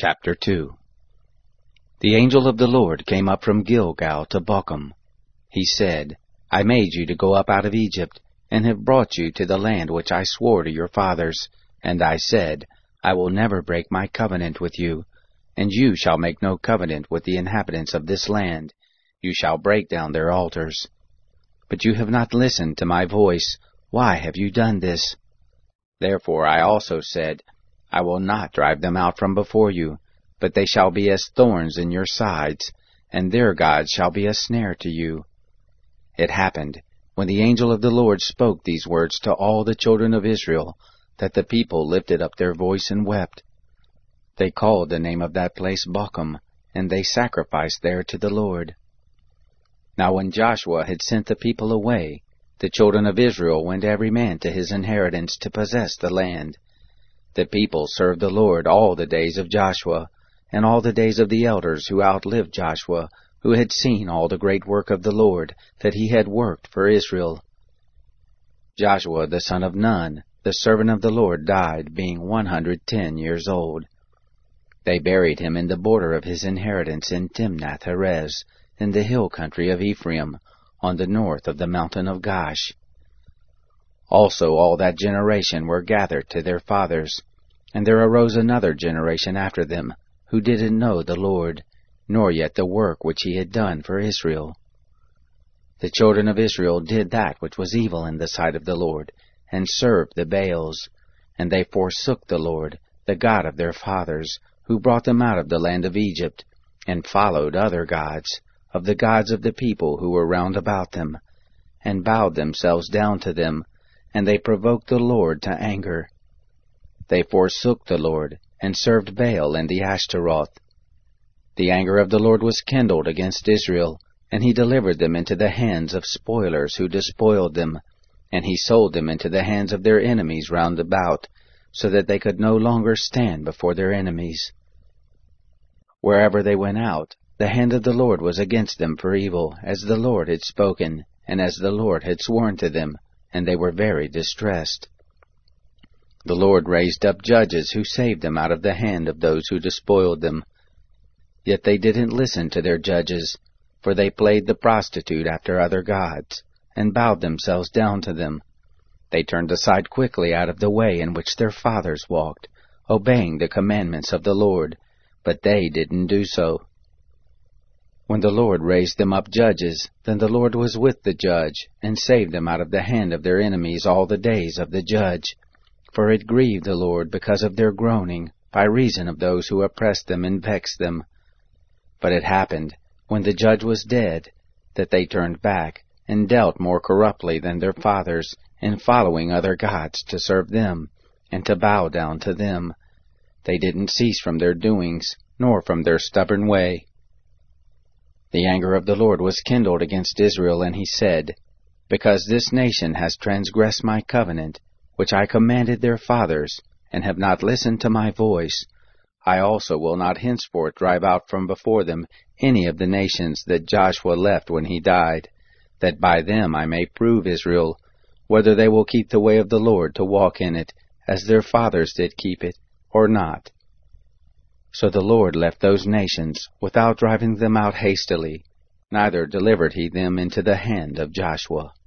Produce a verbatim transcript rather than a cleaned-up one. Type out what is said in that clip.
Chapter two. The angel of the Lord came up from Gilgal to Bochum. He said, I made you to go up out of Egypt, and have brought you to the land which I swore to your fathers. And I said, I will never break my covenant with you, and you shall make no covenant with the inhabitants of this land. You shall break down their altars. But you have not listened to my voice. Why have you done this? Therefore I also said, I will not drive them out from before you, but they shall be as thorns in your sides, and their gods shall be a snare to you. It happened, when the angel of the Lord spoke these words to all the children of Israel, that the people lifted up their voice and wept. They called the name of that place Bochum, and they sacrificed there to the Lord. Now when Joshua had sent the people away, the children of Israel went every man to his inheritance to possess the land. The people served the Lord all the days of Joshua, and all the days of the elders who outlived Joshua, who had seen all the great work of the Lord that he had worked for Israel. Joshua the son of Nun, the servant of the Lord, died, being one hundred ten years old. They buried him in the border of his inheritance in Timnath-Heres, in the hill country of Ephraim, on the north of the mountain of Gaash. Also all that generation were gathered to their fathers, and there arose another generation after them, who didn't know the Lord, nor yet the work which he had done for Israel. The children of Israel did that which was evil in the sight of the Lord, and served the Baals, and they forsook the Lord, the God of their fathers, who brought them out of the land of Egypt, and followed other gods, of the gods of the people who were round about them, and bowed themselves down to them, and they provoked the Lord to anger. They forsook the Lord, and served Baal and the Ashtaroth. The anger of the Lord was kindled against Israel, and he delivered them into the hands of spoilers who despoiled them, and he sold them into the hands of their enemies round about, so that they could no longer stand before their enemies. Wherever they went out, the hand of the Lord was against them for evil, as the Lord had spoken, and as the Lord had sworn to them, and they were very distressed. The Lord raised up judges who saved them out of the hand of those who despoiled them. Yet they didn't listen to their judges, for they played the prostitute after other gods, and bowed themselves down to them. They turned aside quickly out of the way in which their fathers walked, obeying the commandments of the Lord, but they didn't do so. When the Lord raised them up judges, then the Lord was with the judge, and saved them out of the hand of their enemies all the days of the judge. For it grieved the Lord because of their groaning, by reason of those who oppressed them and vexed them. But it happened, when the judge was dead, that they turned back, and dealt more corruptly than their fathers, in following other gods to serve them, and to bow down to them. They didn't cease from their doings, nor from their stubborn way. The anger of the Lord was kindled against Israel, and he said, Because this nation has transgressed my covenant, which I commanded their fathers, and have not listened to my voice, I also will not henceforth drive out from before them any of the nations that Joshua left when he died, that by them I may prove Israel, whether they will keep the way of the Lord to walk in it, as their fathers did keep it, or not. So the Lord left those nations, without driving them out hastily, neither delivered he them into the hand of Joshua.